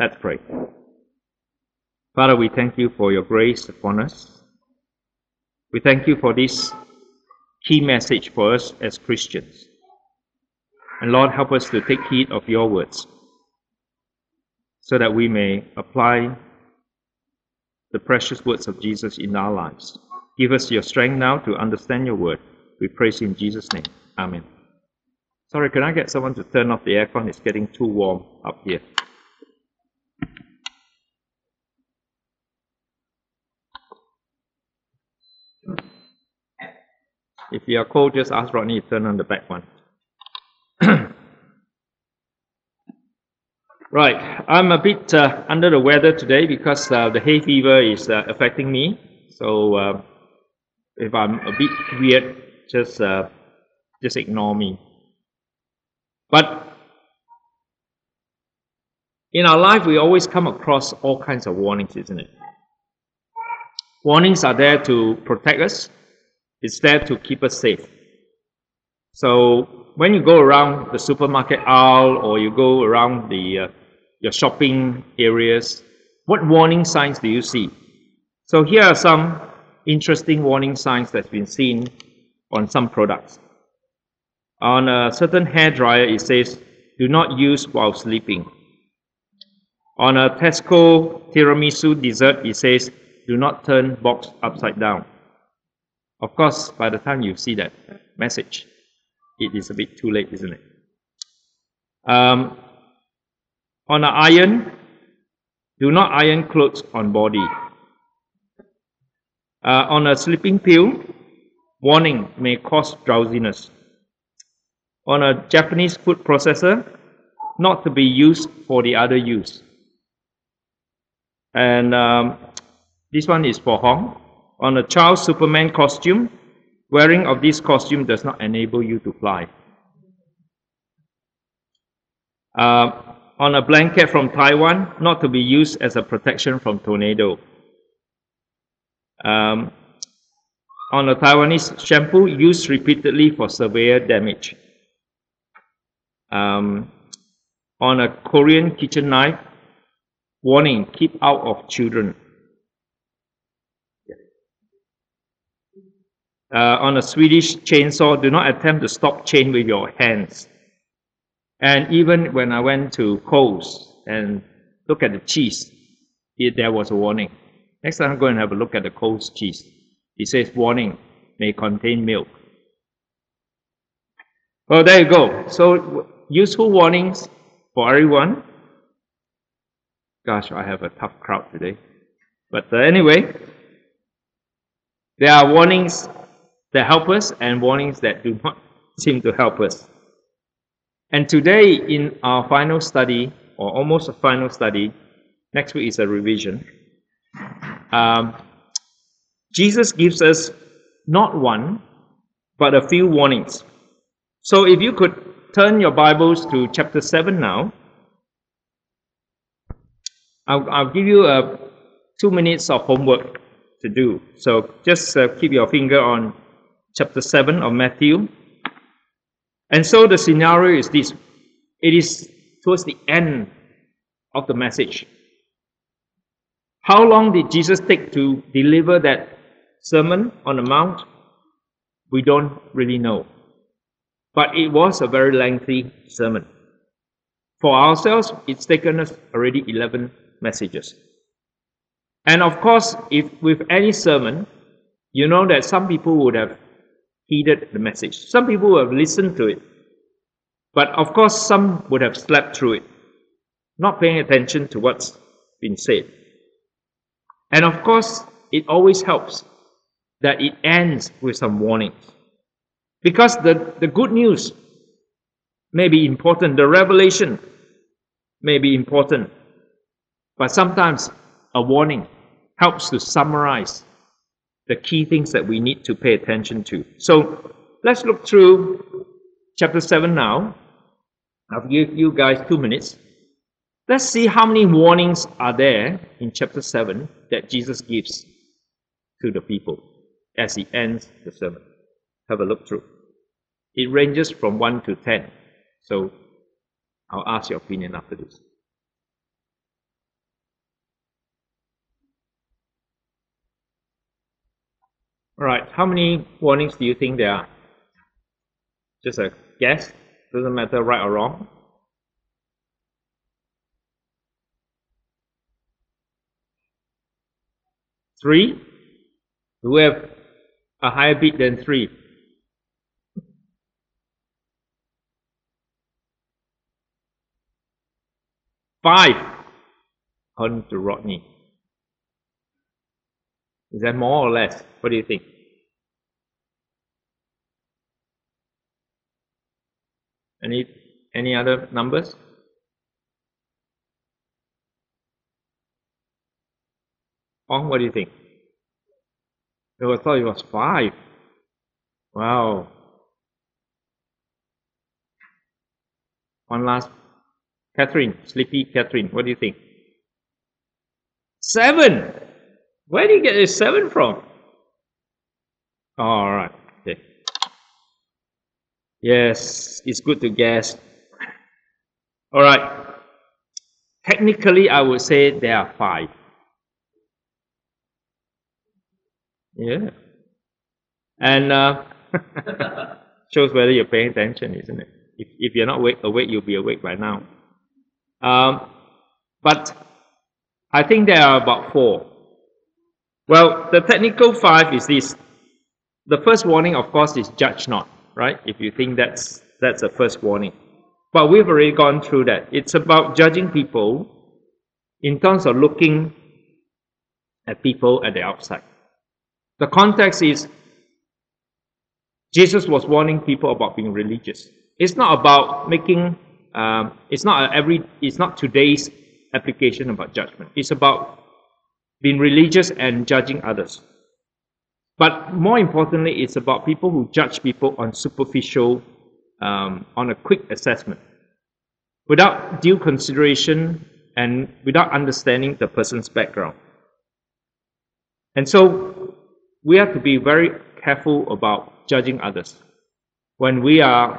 Let's pray. Father, we thank you for your grace upon us. We thank you for this key message for us as Christians. And Lord, help us to take heed of your words so that we may apply the precious words of Jesus in our lives. Give us your strength now to understand your word. We praise you in Jesus' name. Amen. Sorry, can I get someone to turn off the aircon? It's getting too warm up here. If you are cold, just ask Rodney to turn on the back one. Right, I'm a bit under the weather today because the hay fever is affecting me. So if I'm a bit weird, just ignore me. But in our life, we always come across all kinds of warnings, isn't it? Warnings are there to protect us. It's there to keep us safe. So when you go around the supermarket aisle or you go around your shopping areas, what warning signs do you see? So here are some interesting warning signs that's been seen on some products. On a certain hair dryer, it says, "Do not use while sleeping." On a Tesco tiramisu dessert, it says, "Do not turn box upside down." Of course, by the time you see that message, it is a bit too late, isn't it? On an iron, "Do not iron clothes on body." On a sleeping pill, warning, may cause drowsiness. On a Japanese food processor, not to be used for the other use. And this one is for Hong. On a child's Superman costume, wearing of this costume does not enable you to fly. On a blanket from Taiwan, not to be used as a protection from tornado. On a Taiwanese shampoo, used repeatedly for severe damage. On a Korean kitchen knife, warning, keep out of children. On a Swedish chainsaw, do not attempt to stop chain with your hands. And even when I went to Coles and look at the cheese, there was a warning. Next time I'm going to have a look at the Coles cheese. It says, warning, may contain milk. Well, there you go. So, useful warnings for everyone. Gosh, I have a tough crowd today. But anyway, there are warnings that help us and warnings that do not seem to help us. And today, in our final study, or almost a final study, next week is a revision, Jesus gives us not one, but a few warnings. So if you could turn your Bibles to chapter 7 now, I'll give you 2 minutes of homework to do. So just keep your finger on chapter 7 of Matthew. And so the scenario is this. It is towards the end of the message. How long did Jesus take to deliver that Sermon on the Mount? We don't really know. But it was a very lengthy sermon. For ourselves, it's taken us already 11 messages. And of course, if with any sermon, you know that some people would have heeded the message. Some people would have listened to it. But of course, some would have slept through it, not paying attention to what's been said. And of course, it always helps that it ends with some warnings. Because the good news may be important, the revelation may be important, but sometimes a warning helps to summarize the key things that we need to pay attention to. So let's look through chapter 7 now. I'll give you guys 2 minutes. Let's see how many warnings are there in chapter 7 that Jesus gives to the people as he ends the sermon. Have a look through. It ranges from 1 to 10. So I'll ask your opinion after this. Alright, how many warnings do you think there are? Just a guess. Doesn't matter right or wrong. 3? Do we have a higher bid than 3? 5, according to Rodney. Is that more or less? What do you think? Any other numbers? Ong, what do you think? I thought it was 5. Wow. One last. Catherine, sleepy Catherine, what do you think? 7! Where do you get this 7 from? Alright, okay. Yes, it's good to guess. Alright. Technically, I would say there are 5. Yeah. And shows whether you're paying attention, isn't it? If you're not awake, you'll be awake by now. But I think there are about 4. Well, the technical 5 is this. The first warning, of course, is judge not, right? If you think that's the first warning. But we've already gone through that. It's about judging people in terms of looking at people at the outside. The context is Jesus was warning people about being religious. It's not about making, it's not today's application about judgment. It's about being religious and judging others. But more importantly, it's about people who judge people on superficial, on a quick assessment, without due consideration and without understanding the person's background. And so we have to be very careful about judging others. When we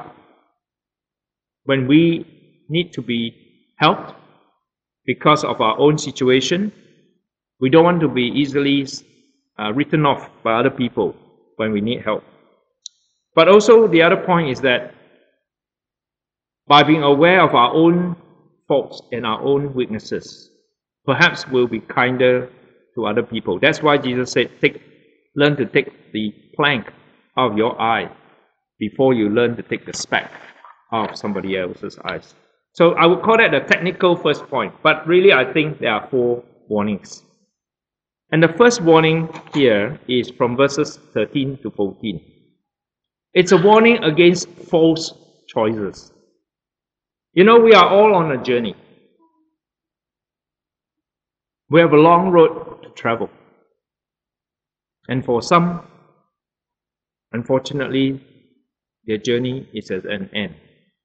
need to be helped because of our own situation, we don't want to be easily written off by other people when we need help. But also the other point is that by being aware of our own faults and our own weaknesses, perhaps we'll be kinder to other people. That's why Jesus said, learn to take the plank out of your eye before you learn to take the speck out of somebody else's eyes. So I would call that the technical first point, but really I think there are 4 warnings. And the first warning here is from verses 13 to 14. It's a warning against false choices. You know, we are all on a journey. We have a long road to travel. And for some, unfortunately, their journey is at an end.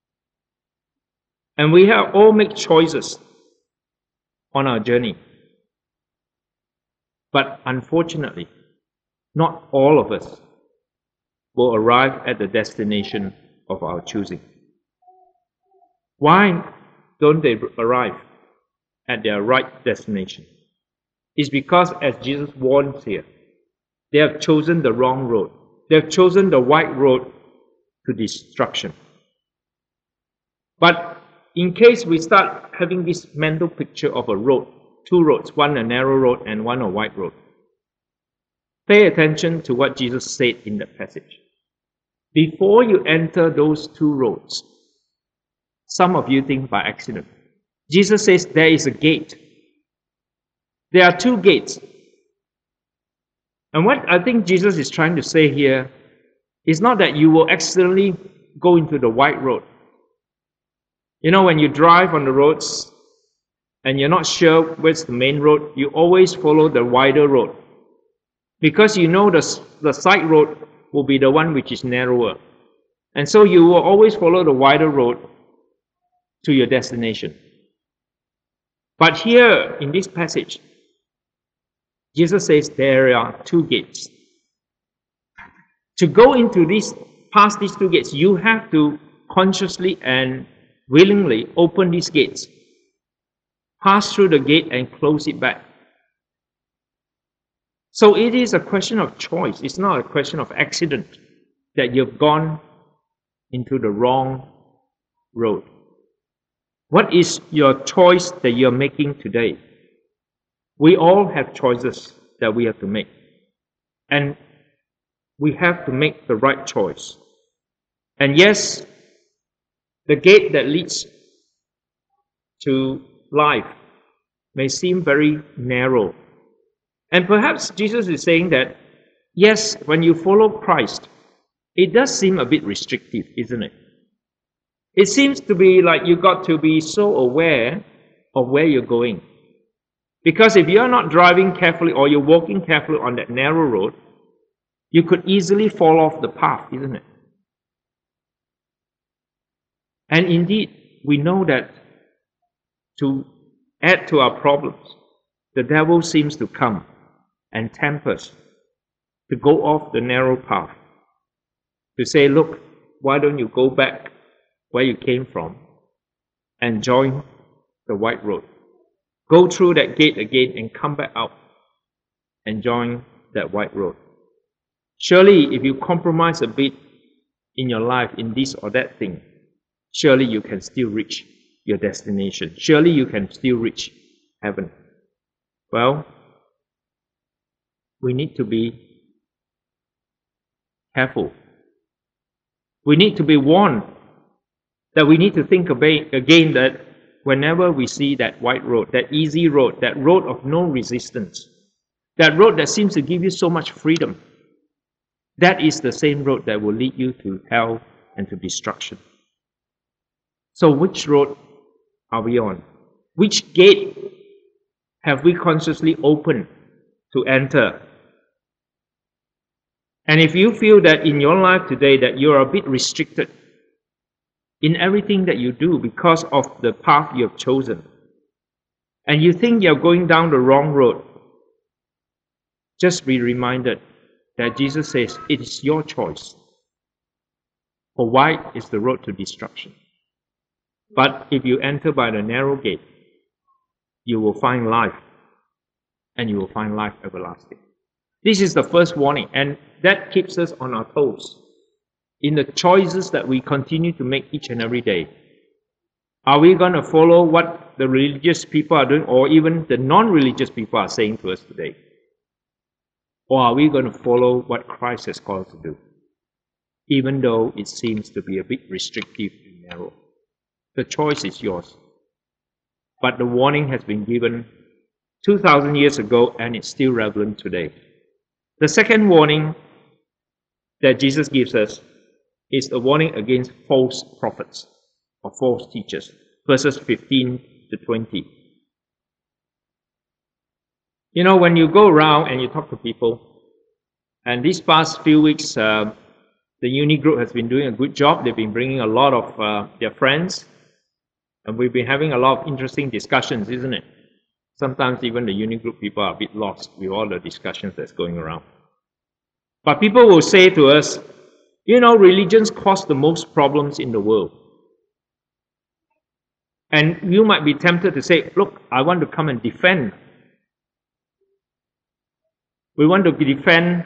And we have all made choices on our journey. But unfortunately, not all of us will arrive at the destination of our choosing. Why don't they arrive at their right destination? It's because, as Jesus warns here, they have chosen the wrong road. They have chosen the white road to destruction. But in case we start having this mental picture of a road, 2 roads, one a narrow road and one a wide road, pay attention to what Jesus said in the passage. Before you enter those 2 roads, some of you think by accident. Jesus says there is a gate. There are 2 gates. And what I think Jesus is trying to say here is not that you will accidentally go into the wide road. You know, when you drive on the roads and you're not sure where's the main road, you always follow the wider road. Because you know the side road will be the one which is narrower. And so you will always follow the wider road to your destination. But here in this passage, Jesus says there are 2 gates. To go into past these 2 gates, you have to consciously and willingly open these gates, pass through the gate and close it back. So it is a question of choice. It's not a question of accident that you've gone into the wrong road. What is your choice that you're making today? We all have choices that we have to make. And we have to make the right choice. And yes, the gate that leads to life may seem very narrow. And perhaps Jesus is saying that, yes, when you follow Christ, it does seem a bit restrictive, isn't it? It seems to be like you got to be so aware of where you're going. Because if you're not driving carefully or you're walking carefully on that narrow road, you could easily fall off the path, isn't it? And indeed, we know that to add to our problems, the devil seems to come and tempt us to go off the narrow path, to say, look, why don't you go back where you came from and join the white road? Go through that gate again and come back out and join that white road. Surely, if you compromise a bit in your life in this or that thing, surely you can still reach your destination. Surely you can still reach heaven. Well, we need to be careful. We need to be warned that we need to think again that whenever we see that white road, that easy road, that road of no resistance, that road that seems to give you so much freedom, that is the same road that will lead you to hell and to destruction. So which road are we on? Which gate have we consciously opened to enter? And if you feel that in your life today that you are a bit restricted in everything that you do because of the path you have chosen, and you think you're going down the wrong road, just be reminded that Jesus says it is your choice. For wide is the road to destruction. But if you enter by the narrow gate, you will find life, and you will find life everlasting. This is the first warning, and that keeps us on our toes in the choices that we continue to make each and every day. Are we going to follow what the religious people are doing, or even the non-religious people are saying to us today? Or are we going to follow what Christ has called us to do, even though it seems to be a bit restrictive and narrow? The choice is yours. But the warning has been given 2,000 years ago, and it's still relevant today. The second warning that Jesus gives us is a warning against false prophets or false teachers, verses 15 to 20. You know, when you go around and you talk to people, and these past few weeks, the uni group has been doing a good job. They've been bringing a lot of their friends, and we've been having a lot of interesting discussions, isn't it? Sometimes even the uni group people are a bit lost with all the discussions that's going around. But people will say to us, you know, religions cause the most problems in the world. And you might be tempted to say, look, I want to come and defend. We want to defend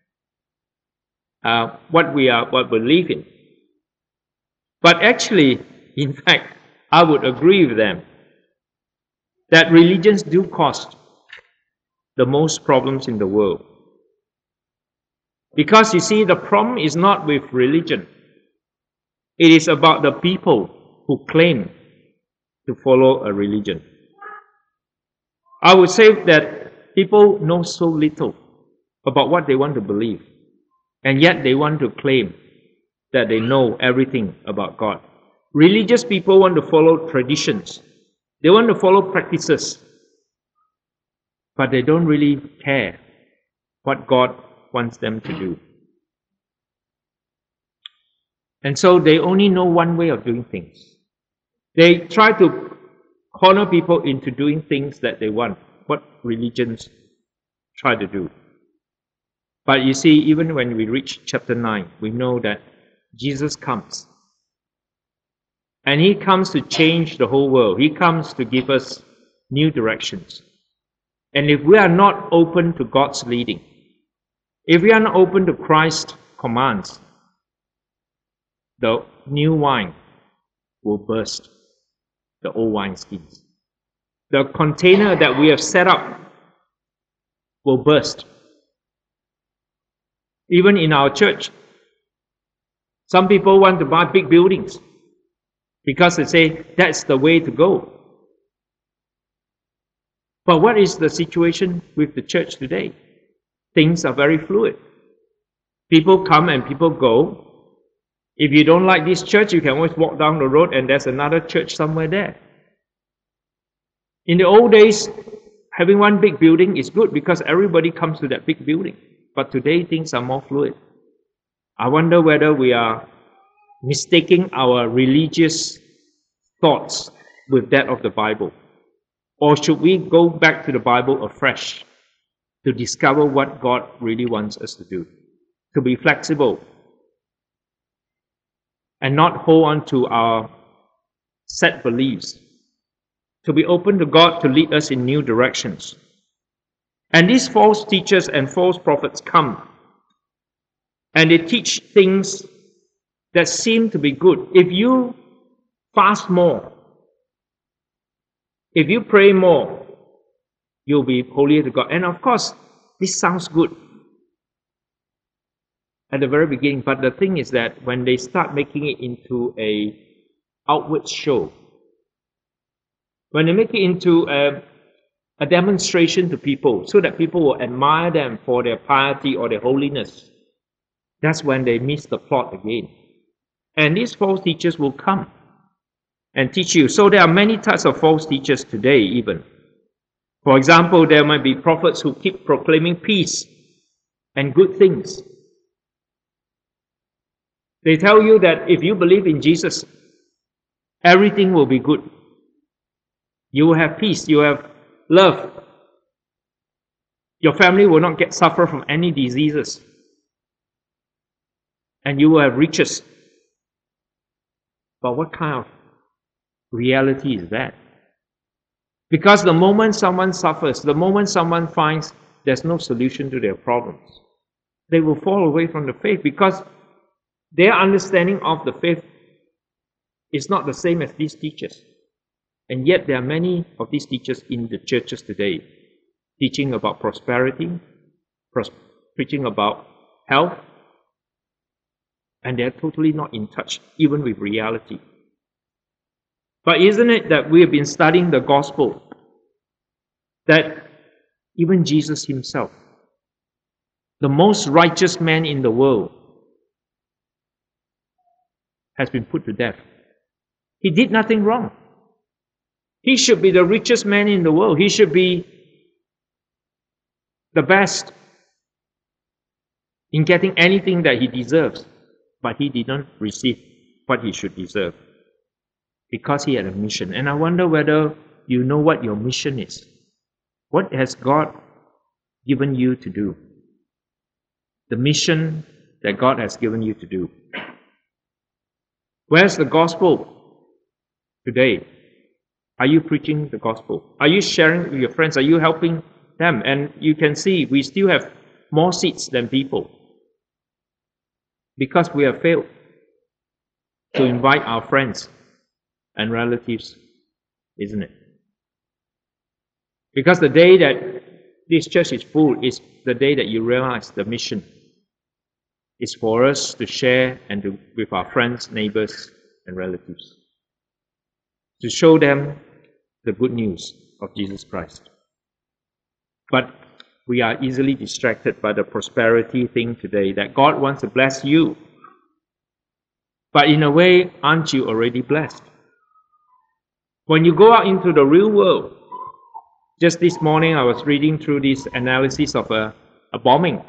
what we believe in. But actually, in fact, I would agree with them that religions do cause the most problems in the world. Because you see, the problem is not with religion. It is about the people who claim to follow a religion. I would say that people know so little about what they want to believe, and yet they want to claim that they know everything about God. Religious people want to follow traditions. They want to follow practices, but they don't really care what God wants them to do. And so they only know one way of doing things. They try to corner people into doing things that they want, what religions try to do. But you see, even when we reach chapter 9, we know that Jesus comes. And He comes to change the whole world. He comes to give us new directions. And if we are not open to God's leading, if we are not open to Christ's commands, the new wine will burst the old wineskins. The container that we have set up will burst. Even in our church, some people want to buy big buildings because they say that's the way to go. But what is the situation with the church today? Things are very fluid. People come and people go. If you don't like this church, you can always walk down the road and there's another church somewhere there. In the old days, having one big building is good because everybody comes to that big building. But today, things are more fluid. I wonder whether we are mistaking our religious thoughts with that of the Bible. Or should we go back to the Bible afresh to discover what God really wants us to do? To be flexible and not hold on to our set beliefs. To be open to God to lead us in new directions. And these false teachers and false prophets come and they teach things that seem to be good. If you fast more, if you pray more, you'll be holier to God. And of course, this sounds good at the very beginning, but the thing is that when they start making it into an outward show, when they make it into a demonstration to people so that people will admire them for their piety or their holiness, that's when they miss the plot again. And these false teachers will come and teach you. So there are many types of false teachers today even. For example, there might be prophets who keep proclaiming peace and good things. They tell you that if you believe in Jesus, everything will be good. You will have peace, you have love. Your family will not suffer from any diseases. And you will have riches. But what kind of reality is that? Because the moment someone suffers, the moment someone finds there's no solution to their problems, they will fall away from the faith because their understanding of the faith is not the same as these teachers. And yet there are many of these teachers in the churches today teaching about prosperity, preaching about health, and they're totally not in touch even with reality. But isn't it that we have been studying the gospel that even Jesus himself, the most righteous man in the world, has been put to death. He did nothing wrong. He should be the richest man in the world. He should be the best in getting anything that he deserves. But he didn't receive what he should deserve because he had a mission. And I wonder whether you know what your mission is. What has God given you to do? The mission that God has given you to do. Where's the gospel today? Are you preaching the gospel? Are you sharing with your friends? Are you helping them? And you can see we still have more seats than people because we have failed to invite our friends and relatives, isn't it? Because the day that this church is full is the day that you realize the mission is for us to share and with our friends, neighbors, and relatives, to show them the good news of Jesus Christ. But we are easily distracted by the prosperity thing today, that God wants to bless you. But in a way, aren't you already blessed? When you go out into the real world, just this morning I was reading through this analysis of a bombing.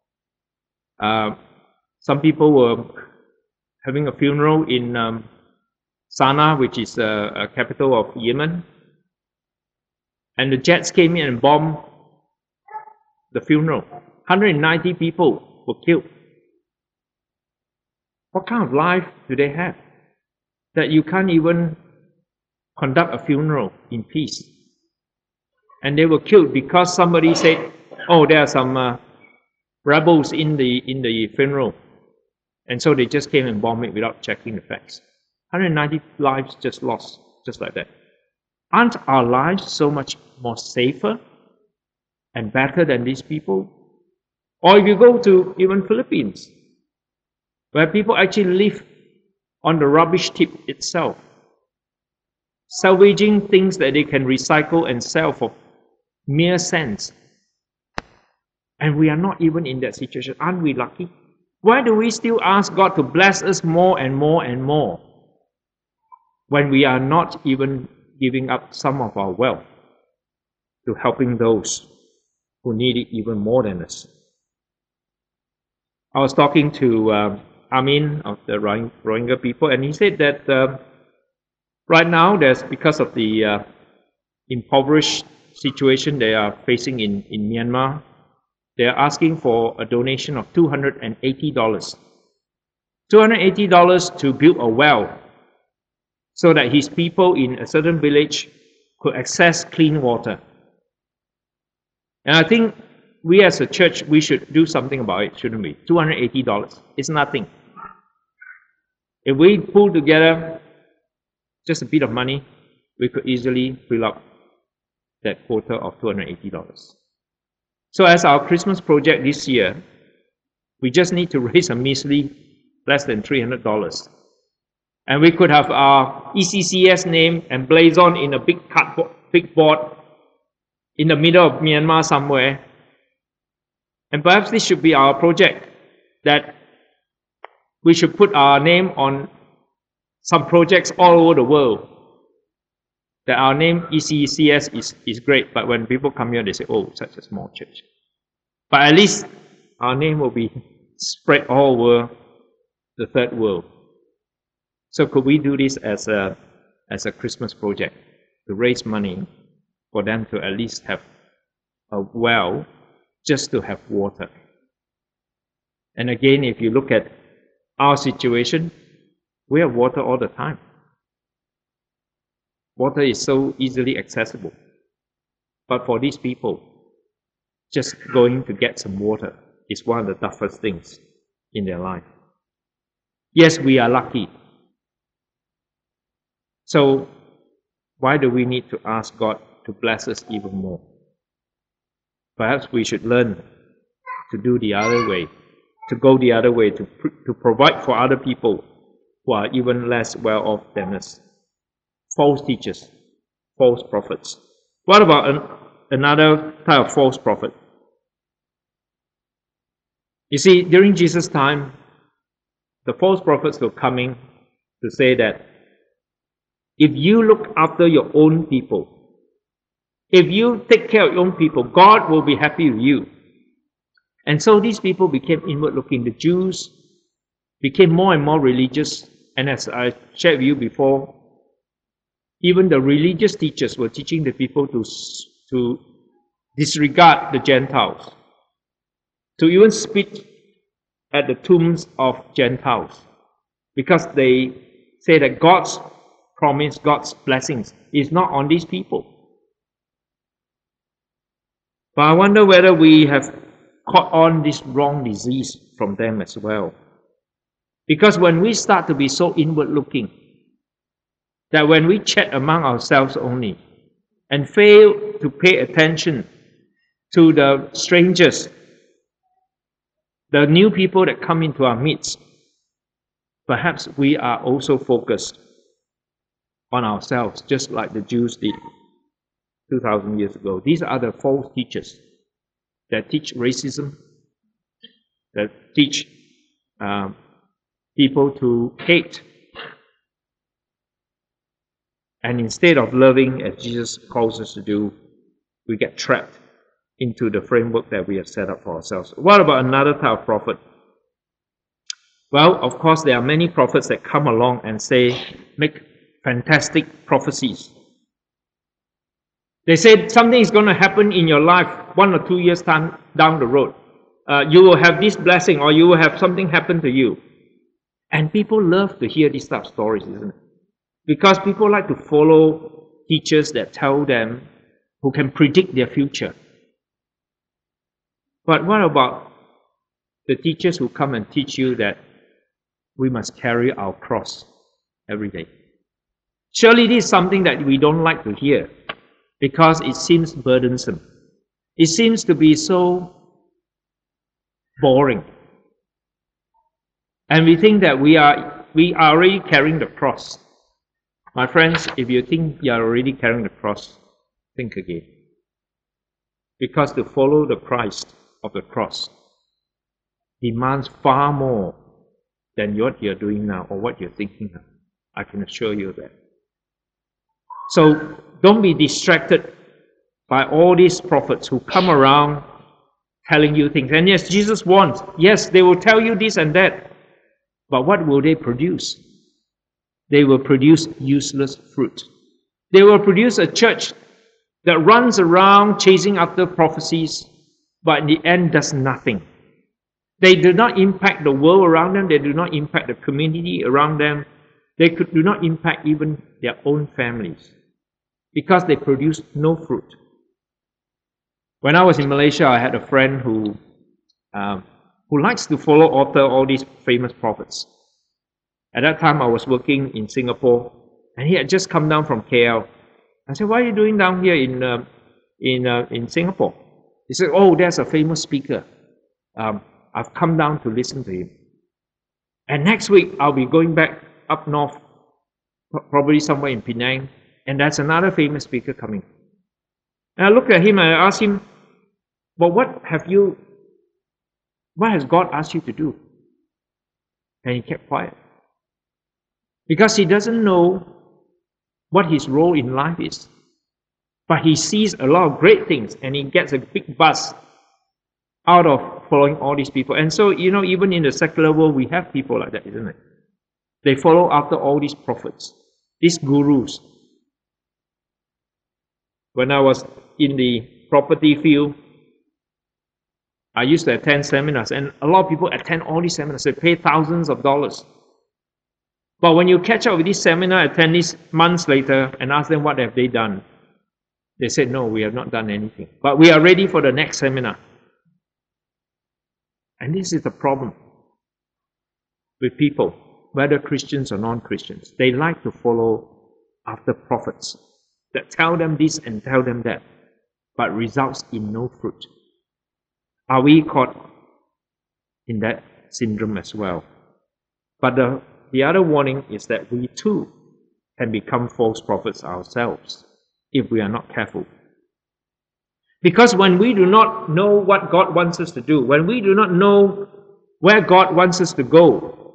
Some people were having a funeral in Sana'a, which is a capital of Yemen. And the jets came in and bombed the funeral. 190 people were killed. What kind of life do they have that you can't even conduct a funeral in peace? And they were killed because somebody said, oh, there are some rebels in the funeral. And so they just came and bombed it without checking the facts. 190 lives just lost, just like that. Aren't our lives so much more safer and better than these people? Or if you go to even Philippines, where people actually live on the rubbish tip itself, salvaging things that they can recycle and sell for mere cents. And we are not even in that situation. Aren't we lucky? Why do we still ask God to bless us more and more and more when we are not even giving up some of our wealth to helping those who need it even more than us? I was talking to Amin of the Rohingya people, and he said that right now, because of the impoverished situation they are facing in Myanmar, they are asking for a donation of $280. $280 to build a well so that his people in a certain village could access clean water. And I think we as a church, we should do something about it, shouldn't we? $280. It's nothing. If we pull together just a bit of money, we could easily fill up that quota of $280. So as our Christmas project this year, we just need to raise a measly less than $300. And we could have our ECCS name emblazoned in a big cardboard, big board in the middle of Myanmar somewhere. And perhaps this should be our project, that we should put our name on some projects all over the world. That our name, ECCS, is great, but when people come here, they say, oh, such a small church. But at least our name will be spread all over the third world. So could we do this as a Christmas project, to raise money for them to at least have a well, just to have water? And again, if you look at our situation, we have water all the time. Water is so easily accessible. But for these people, just going to get some water is one of the toughest things in their life. Yes, we are lucky. So why do we need to ask God to bless us even more? Perhaps we should learn to do the other way, to go the other way, to provide for other people who are even less well off than us. False teachers, false prophets. What about another type of false prophet? You see, during Jesus' time, the false prophets were coming to say that if you look after your own people, if you take care of your own people, God will be happy with you. And so these people became inward-looking. The Jews became more and more religious. And as I shared with you before, even the religious teachers were teaching the people to disregard the Gentiles, to even spit at the tombs of Gentiles, because they say that God's promise, God's blessings is not on these people. But I wonder whether we have caught on this wrong disease from them as well. Because when we start to be so inward-looking, that when we chat among ourselves only and fail to pay attention to the strangers, the new people that come into our midst, perhaps we are also focused on ourselves, just like the Jews did 2,000 years ago. These are the false teachers that teach racism, that teach people to hate. And instead of loving as Jesus calls us to do, we get trapped into the framework that we have set up for ourselves. What about another type of prophet? Well, of course, there are many prophets that come along and make fantastic prophecies. They say something is going to happen in your life 1 or 2 years time down the road. You will have this blessing, or you will have something happen to you. And people love to hear these type of stories, isn't it? Because people like to follow teachers that tell them who can predict their future. But what about the teachers who come and teach you that we must carry our cross every day? Surely this is something that we don't like to hear because it seems burdensome. It seems to be so boring. And we think that we are already carrying the cross. My friends, if you think you are already carrying the cross, think again. Because to follow the Christ of the cross demands far more than what you're doing now or what you're thinking now. I can assure you that. So don't be distracted by all these prophets who come around telling you things. And yes, Jesus warns. Yes, they will tell you this and that. But what will they produce? They will produce useless fruit. They will produce a church that runs around chasing after prophecies, but in the end does nothing. They do not impact the world around them. They do not impact the community around them. They do not impact even their own families because they produce no fruit. When I was in Malaysia, I had a friend who likes to follow author all these famous prophets. At that time, I was working in Singapore, and he had just come down from KL. I said, "What are you doing down here in Singapore?" He said, "Oh, there's a famous speaker. I've come down to listen to him. And next week, I'll be going back up north, probably somewhere in Penang, and there's another famous speaker coming." And I looked at him and I asked him, "But what has God asked you to do?" And he kept quiet. Because he doesn't know what his role in life is. But he sees a lot of great things and he gets a big buzz out of following all these people. And so, even in the secular world, we have people like that, isn't it? They follow after all these prophets, these gurus. When I was in the property field, I used to attend seminars, and a lot of people attend all these seminars. They pay thousands of dollars. But when you catch up with these seminar attendees months later and ask them what have they done, they said, "No, we have not done anything. But we are ready for the next seminar." And this is the problem with people, whether Christians or non-Christians. They like to follow after prophets that tell them this and tell them that, but results in no fruit. Are we caught in that syndrome as well? But the other warning is that we too can become false prophets ourselves if we are not careful. Because when we do not know what God wants us to do, when we do not know where God wants us to go,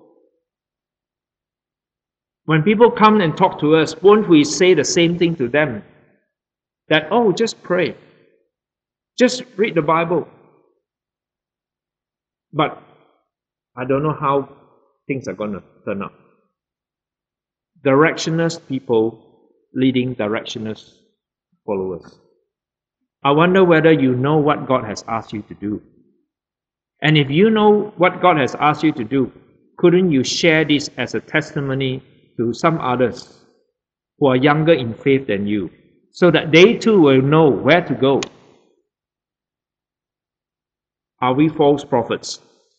when people come and talk to us, won't we say the same thing to them? That, "Oh, just pray. Just read the Bible." But I don't know how things are going to turn out. Directionless people leading directionless followers. I wonder whether you know what God has asked you to do. And if you know what God has asked you to do, couldn't you share this as a testimony to some others who are younger in faith than you, so that they too will know where to go? Are we false prophets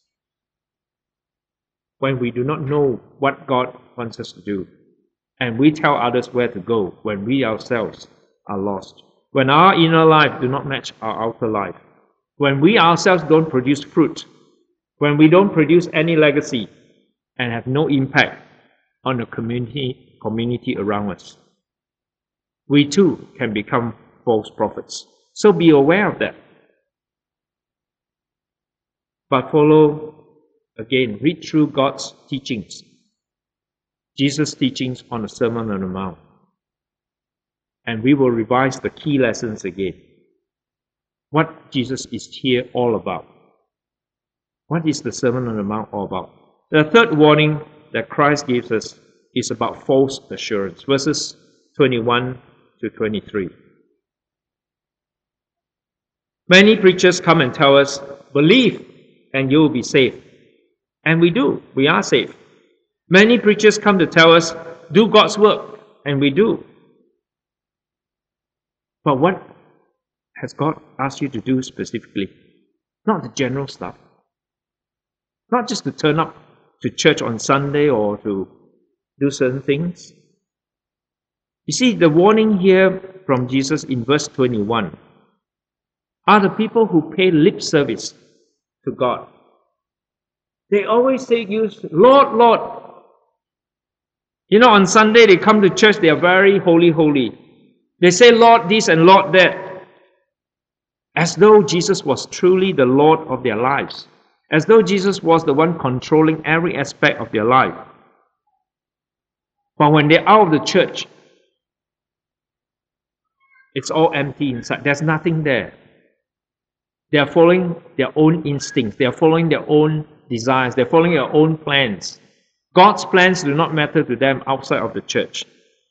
when we do not know what God wants us to do, and we tell others where to go when we ourselves are lost? When our inner life do not match our outer life, when we ourselves don't produce fruit, when we don't produce any legacy and have no impact on the community around us, we too can become false prophets. So be aware of that. But read through God's teachings, Jesus' teachings on the Sermon on the Mount. And we will revise the key lessons again. What Jesus is here all about. What is the Sermon on the Mount all about? The third warning that Christ gives us is about false assurance. Verses 21 to 23. Many preachers come and tell us, "Believe and you will be saved." And we do. We are saved. Many preachers come to tell us, "Do God's work." And we do. But what has God asked you to do specifically? Not the general stuff. Not just to turn up to church on Sunday or to do certain things. You see, the warning here from Jesus in verse 21 are the people who pay lip service to God. They always say, Lord, Lord. You know, on Sunday they come to church, they are very holy, holy. They say, Lord this and Lord that. As though Jesus was truly the Lord of their lives. As though Jesus was the one controlling every aspect of their life. But when they're out of the church, it's all empty inside. There's nothing there. They are following their own instincts. They are following their own desires. They're following their own plans. God's plans do not matter to them outside of the church.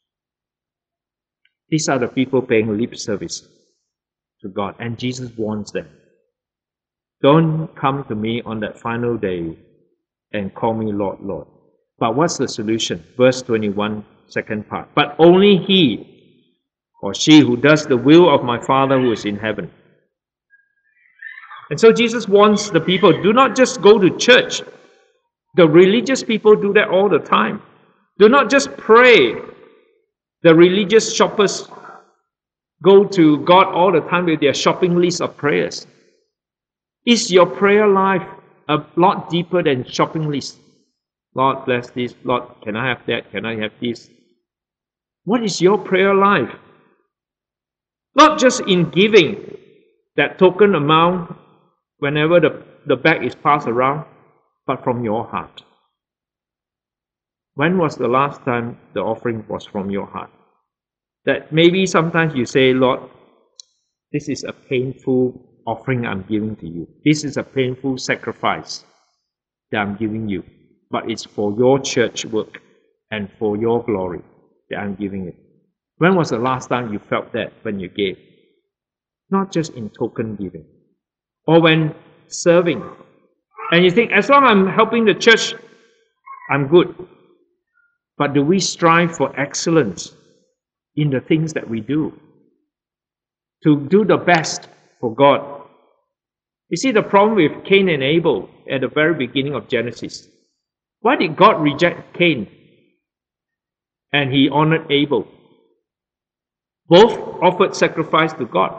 These are the people paying lip service to God. And Jesus warns them. Don't come to me on that final day and call me Lord, Lord. But what's the solution? Verse 21, second part. But only he or she who does the will of my Father who is in heaven. And so Jesus warns the people, do not just go to church. The religious people do that all the time. Do not just pray. The religious shoppers go to God all the time with their shopping list of prayers. Is your prayer life a lot deeper than shopping list? Lord, bless this. Lord, can I have that? Can I have this? What is your prayer life? Not just in giving that token amount whenever the bag is passed around, but from your heart. When was the last time the offering was from your heart? That maybe sometimes you say, Lord, this is a painful offering I'm giving to you. This is a painful sacrifice that I'm giving you. But it's for your church work and for your glory that I'm giving it. When was the last time you felt that when you gave? Not just in token giving. Or when serving. And you think, as long as I'm helping the church, I'm good. But do we strive for excellence in the things that we do? To do the best for God. You see the problem with Cain and Abel at the very beginning of Genesis. Why did God reject Cain and he honored Abel? Both offered sacrifice to God.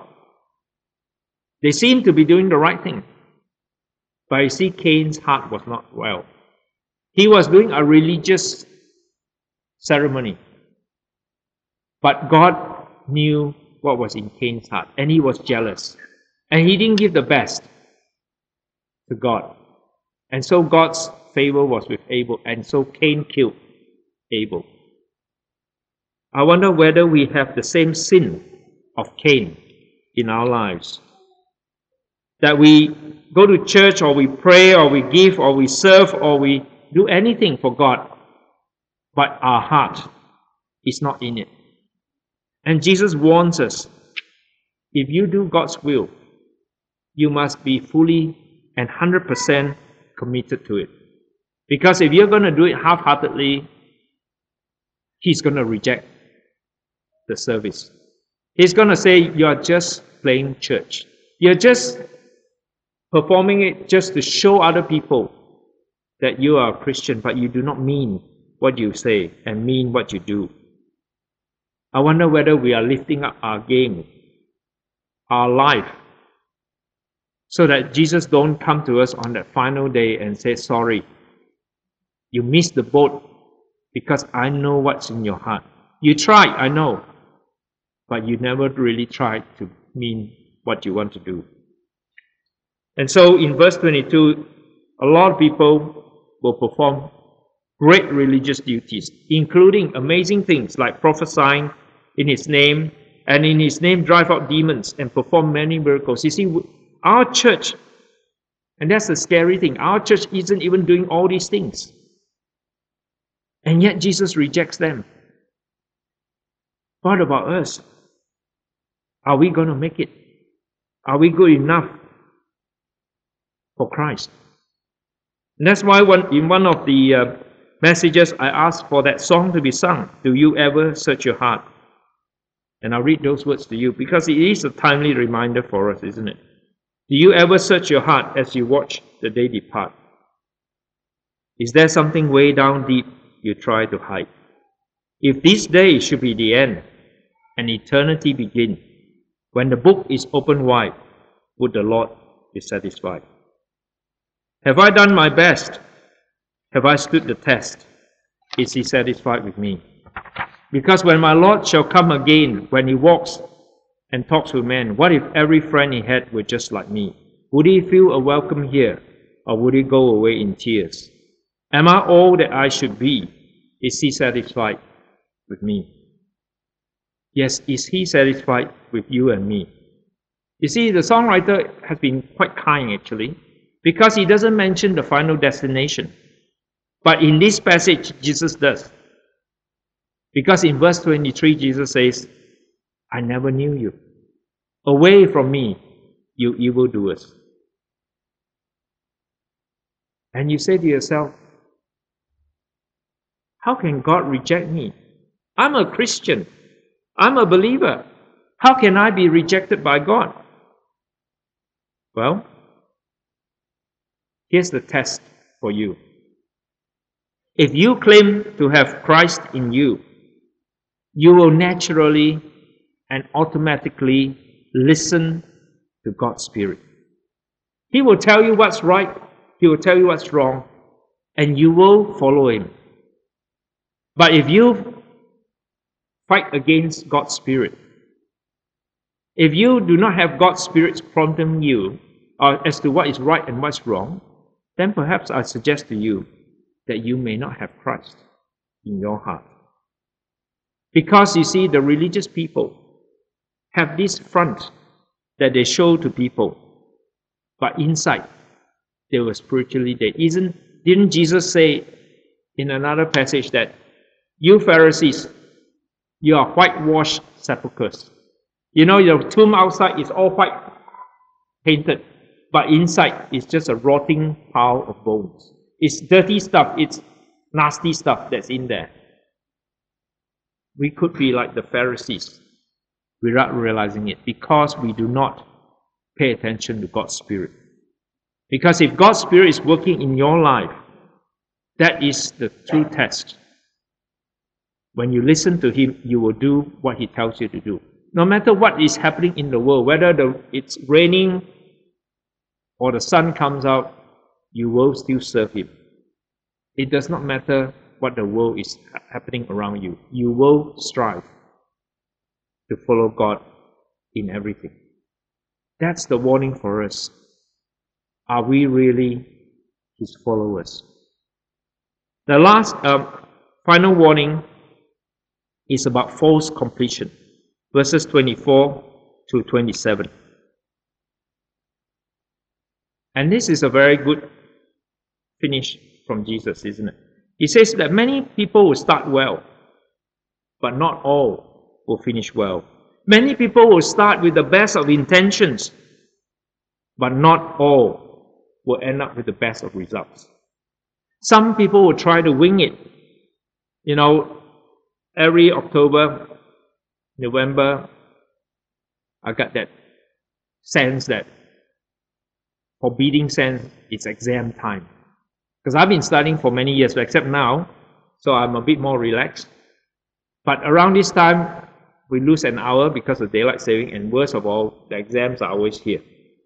They seemed to be doing the right thing. But you see, Cain's heart was not well. He was doing a religious ceremony. But God knew what was in Cain's heart, and he was jealous. And he didn't give the best to God. And so God's favor was with Abel, and so Cain killed Abel. I wonder whether we have the same sin of Cain in our lives. That we go to church, or we pray, or we give, or we serve, or we do anything for God, but our heart is not in it. And Jesus warns us, if you do God's will, you must be fully and 100% committed to it. Because if you're going to do it half-heartedly, He's going to reject the service. He's going to say, you're just playing church. You're just performing it just to show other people that you are a Christian, but you do not mean what you say and mean what you do. I wonder whether we are lifting up our game, our life, so that Jesus don't come to us on that final day and say, sorry, you missed the boat because I know what's in your heart. You tried, I know, but you never really tried to mean what you want to do. And so in verse 22, a lot of people will perform great religious duties, including amazing things like prophesying in His name, and in His name drive out demons and perform many miracles. You see, our church, and that's the scary thing, our church isn't even doing all these things. And yet Jesus rejects them. What about us? Are we going to make it? Are we good enough for Christ? And that's why in one of the messages I asked for that song to be sung, Do You Ever Search Your Heart? And I'll read those words to you because it is a timely reminder for us, isn't it? Do you ever search your heart as you watch the day depart? Is there something way down deep you try to hide? If this day should be the end and eternity begin, when the book is opened wide, would the Lord be satisfied? Have I done my best? Have I stood the test? Is He satisfied with me? Because when my Lord shall come again, when He walks and talks with men, what if every friend He had were just like me? Would He feel a welcome here, or would He go away in tears? Am I all that I should be? Is He satisfied with me? Yes, is He satisfied with you and me? You see, the songwriter has been quite kind actually, because he doesn't mention the final destination. But in this passage, Jesus does. Because in verse 23, Jesus says, I never knew you. Away from me, you evildoers. And you say to yourself, how can God reject me? I'm a Christian. I'm a believer. How can I be rejected by God? Well, here's the test for you. If you claim to have Christ in you, you will naturally and automatically listen to God's Spirit. He will tell you what's right, He will tell you what's wrong, and you will follow Him. But if you fight against God's Spirit, if you do not have God's Spirit prompting you as to what is right and what's wrong, then perhaps I suggest to you that you may not have Christ in your heart. Because you see, the religious people have this front that they show to people, but inside they were spiritually dead. Didn't Jesus say in another passage that you Pharisees, you are whitewashed sepulchres? You know, your tomb outside is all white painted, but inside is just a rotting pile of bones. It's dirty stuff, it's nasty stuff that's in there. We could be like the Pharisees without realizing it, because we do not pay attention to God's Spirit. Because if God's Spirit is working in your life, that is the true test. When you listen to Him, you will do what He tells you to do. No matter what is happening in the world, whether it's raining or the sun comes out, you will still serve Him. It does not matter what the world is happening around you. You will strive to follow God in everything. That's the warning for us. Are we really His followers? The last final warning is about false completion. Verses 24 to 27. And this is a very good finish from Jesus, isn't it? He says that many people will start well, but not all will finish well. Many people will start with the best of intentions, but not all will end up with the best of results. Some people will try to wing it. You know, every October, November, I got that sense, that forbidding sense, it's exam time. Because I've been studying for many years, except now, so I'm a bit more relaxed. But around this time, we lose an hour because of daylight saving, and worst of all, the exams are always here.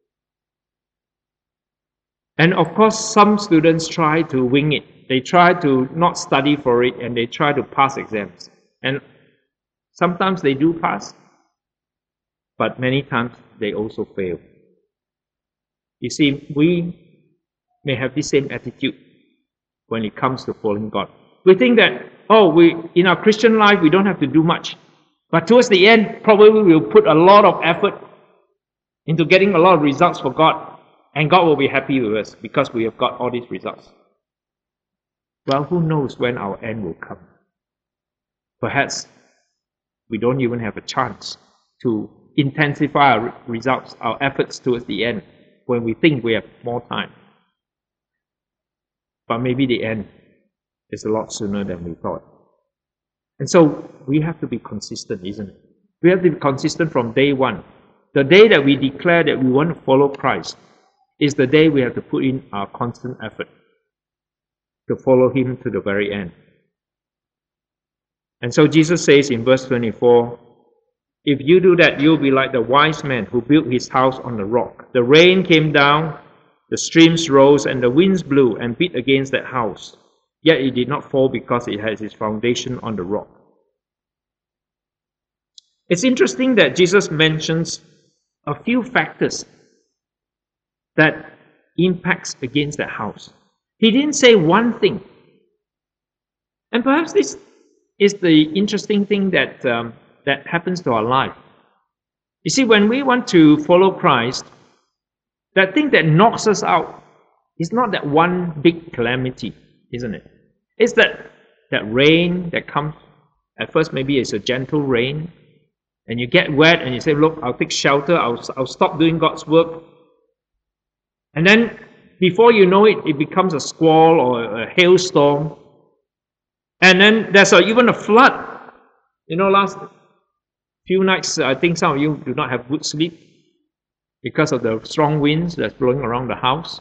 And of course, some students try to wing it. They try to not study for it, and they try to pass exams. And sometimes they do pass, but many times they also fail. You see, we may have the same attitude when it comes to following God. We think that, in our Christian life, we don't have to do much. But towards the end, probably we'll put a lot of effort into getting a lot of results for God. And God will be happy with us because we have got all these results. Well, who knows when our end will come? Perhaps we don't even have a chance to intensify our results, our efforts towards the end, when we think we have more time. But maybe the end is a lot sooner than we thought. And so we have to be consistent, isn't it? We have to be consistent from day one. The day that we declare that we want to follow Christ is the day we have to put in our constant effort to follow Him to the very end. And so Jesus says in verse 24, if you do that, you'll be like the wise man who built his house on the rock. The rain came down, the streams rose, and the winds blew and beat against that house. Yet it did not fall because it has its foundation on the rock. It's interesting that Jesus mentions a few factors that impacts against that house. He didn't say one thing. And perhaps this is the interesting thing that happens to our life. You see, when we want to follow Christ, that thing that knocks us out is not that one big calamity, isn't it? It's that rain that comes. At first, maybe it's a gentle rain, and you get wet, and you say, "Look, I'll take shelter. I'll stop doing God's work." And then, before you know it, it becomes a squall or a hailstorm, and then there's even a flood. You know, last few nights, I think some of you do not have good sleep because of the strong winds that's blowing around the house.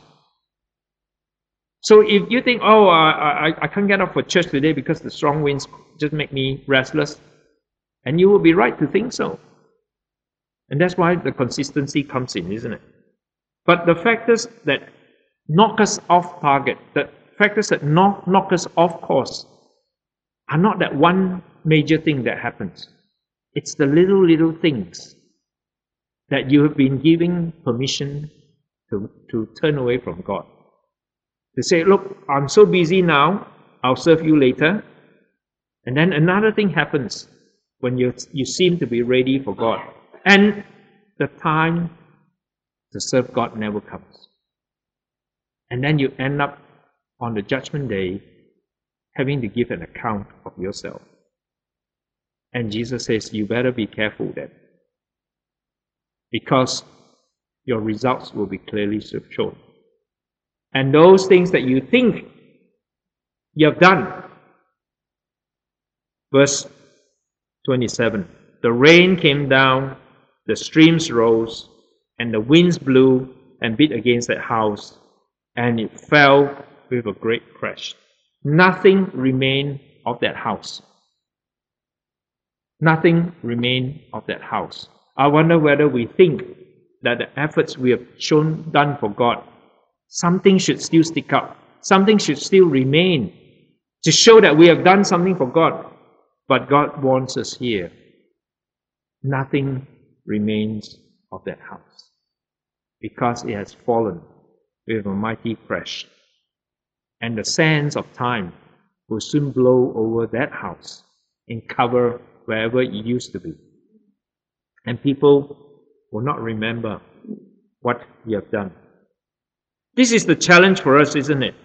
So if you think, oh, I can't get up for church today because the strong winds just make me restless, and you will be right to think so. And that's why the consistency comes in, isn't it? But the factors that knock us off target, the factors that knock us off course, are not that one major thing that happens. It's the little things that you have been giving permission to turn away from God. To say, look, I'm so busy now, I'll serve you later. And then another thing happens when you seem to be ready for God. And the time to serve God never comes. And then you end up on the judgment day having to give an account of yourself. And Jesus says, you better be careful then, because your results will be clearly shown. And those things that you think you have done. Verse 27, the rain came down, the streams rose, and the winds blew and beat against that house, and it fell with a great crash. Nothing remained of that house. Nothing remained of that house. I wonder whether we think that the efforts we have done for God, something should still stick up. Something should still remain to show that we have done something for God. But God warns us here. Nothing remains of that house because it has fallen with a mighty crash. And the sands of time will soon blow over that house and cover wherever it used to be. And people will not remember what you have done. This is the challenge for us, isn't it?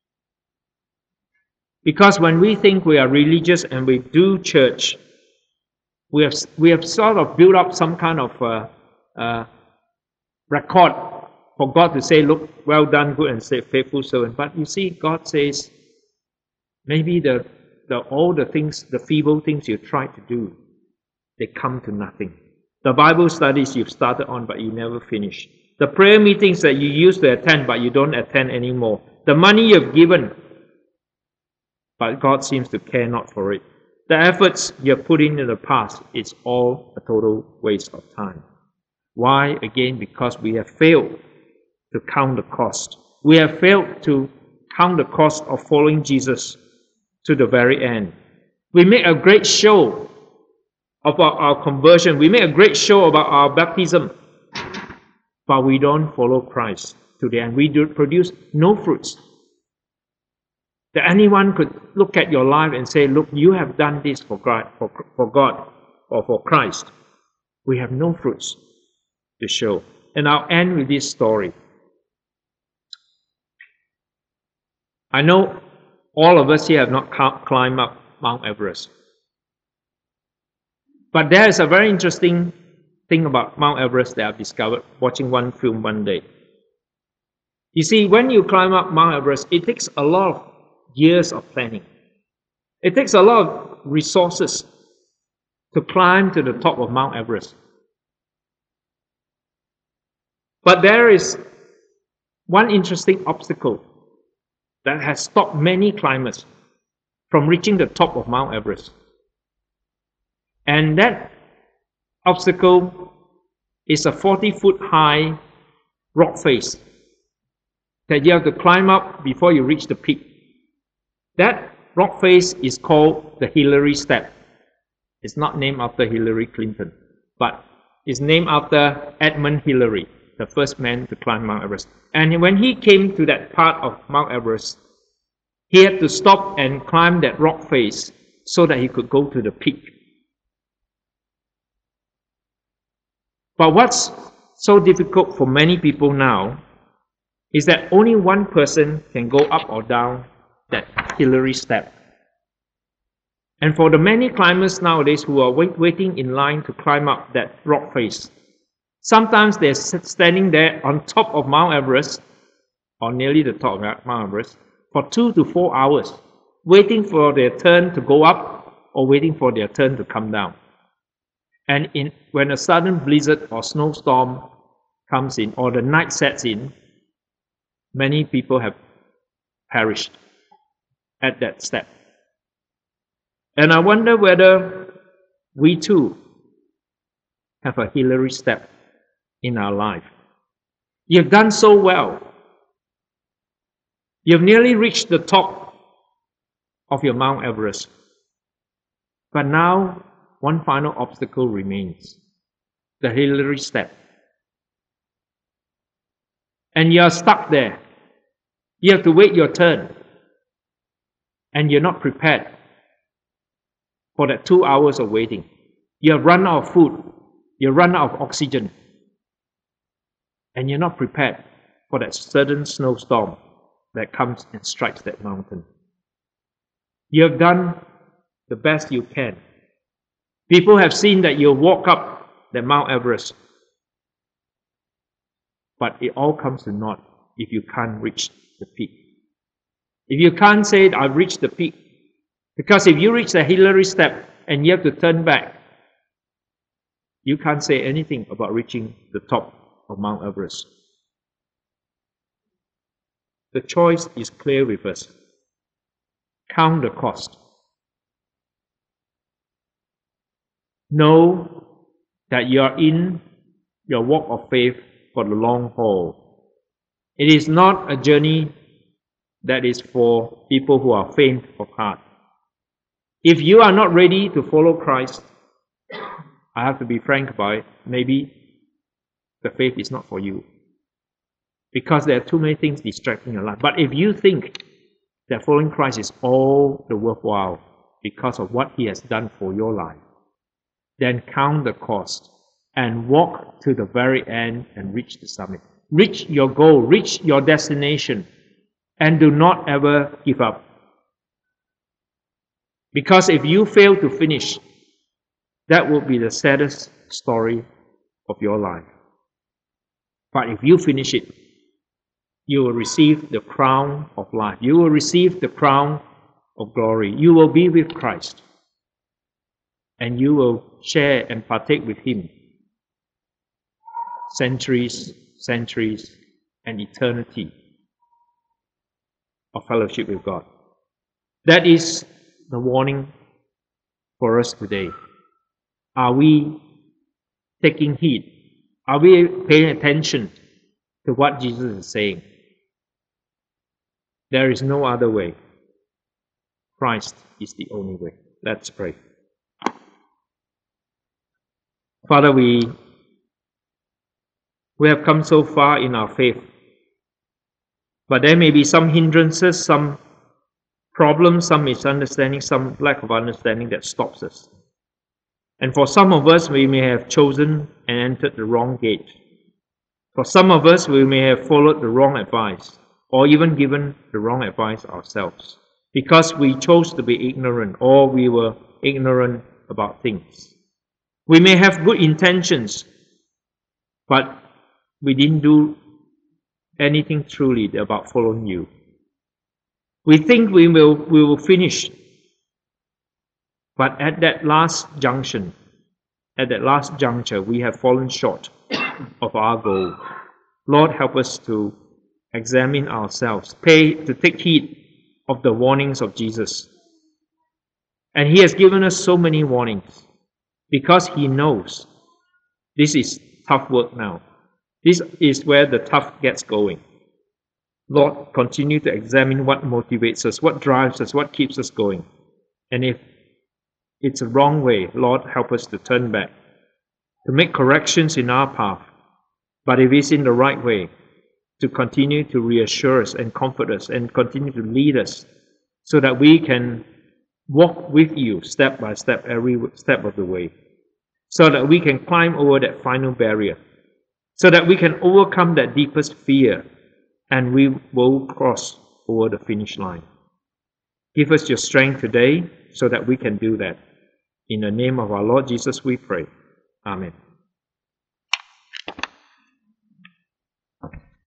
Because when we think we are religious and we do church, we have sort of built up some kind of record for God to say, look, well done, good and faithful servant. But you see, God says, maybe all the things, the feeble things you tried to do, they come to nothing. The Bible studies you've started on, but you never finish. The prayer meetings that you used to attend, but you don't attend anymore. The money you've given, but God seems to care not for it. The efforts you've put in the past, it's all a total waste of time. Why? Again, because we have failed to count the cost. We have failed to count the cost of following Jesus to the very end. We make a great show about our conversion. We make a great show about our baptism. But we don't follow Christ to the end. We do produce no fruits. That anyone could look at your life and say, look, you have done this for God or for Christ. We have no fruits to show. And I'll end with this story. I know all of us here have not climbed up Mount Everest. But there is a very interesting thing about Mount Everest that I've discovered watching one film one day. You see, when you climb up Mount Everest, it takes a lot of years of planning. It takes a lot of resources. to climb to the top of Mount Everest. But there is one interesting obstacle that has stopped many climbers from reaching the top of Mount Everest. And that obstacle is a 40-foot high rock face that you have to climb up before you reach the peak. That rock face is called the Hillary Step. It's not named after Hillary Clinton, but it's named after Edmund Hillary, the first man to climb Mount Everest. And when he came to that part of Mount Everest, he had to stop and climb that rock face so that he could go to the peak. But what's so difficult for many people now is that only one person can go up or down that Hillary Step. And for the many climbers nowadays who are waiting in line to climb up that rock face, sometimes they're standing there on top of Mount Everest, or nearly the top of Mount Everest, for 2 to 4 hours, waiting for their turn to go up or waiting for their turn to come down. And when a sudden blizzard or snowstorm comes in, or the night sets in, many people have perished at that step. And I wonder whether we too have a Hillary Step in our life. You've done so well. You've nearly reached the top of your Mount Everest. But now, one final obstacle remains, the Hillary Step. And you're stuck there. You have to wait your turn. And you're not prepared for that 2 hours of waiting. You have run out of food. You run out of oxygen. And you're not prepared for that sudden snowstorm that comes and strikes that mountain. You have done the best you can. People have seen that you walk up the Mount Everest. But it all comes to naught if you can't reach the peak. If you can't say, I've reached the peak. Because if you reach the Hillary Step and you have to turn back, you can't say anything about reaching the top of Mount Everest. The choice is clear with us. Count the cost. Know that you are in your walk of faith for the long haul. It is not a journey that is for people who are faint of heart. If you are not ready to follow Christ, I have to be frank about it, maybe the faith is not for you. Because there are too many things distracting your life. But if you think that following Christ is all the worthwhile because of what He has done for your life, then count the cost and walk to the very end and reach the summit. Reach your goal, reach your destination, and do not ever give up. Because if you fail to finish, that will be the saddest story of your life. But if you finish it, you will receive the crown of life. You will receive the crown of glory. You will be with Christ. And you will share and partake with Him centuries, and eternity of fellowship with God. That is the warning for us today. Are we taking heed? Are we paying attention to what Jesus is saying? There is no other way. Christ is the only way. Let's pray. Father, we have come so far in our faith, but there may be some hindrances, some problems, some misunderstanding, some lack of understanding that stops us. And for some of us, we may have chosen and entered the wrong gate. For some of us, we may have followed the wrong advice, or even given the wrong advice ourselves, because we chose to be ignorant, or we were ignorant about things. We may have good intentions, but we didn't do anything truly about following you. We think we will finish, But at that last juncture, we have fallen short of our goal. Lord, help us to examine ourselves, to take heed of the warnings of Jesus. And He has given us so many warnings because He knows this is tough work now. This is where the tough gets going. Lord, continue to examine what motivates us, what drives us, what keeps us going. And if it's a wrong way, Lord, help us to turn back, to make corrections in our path. But if it's in the right way, to continue to reassure us and comfort us and continue to lead us so that we can walk with you step by step, every step of the way, so that we can climb over that final barrier, so that we can overcome that deepest fear and we will cross over the finish line. Give us your strength today so that we can do that. In the name of our Lord Jesus we pray. Amen.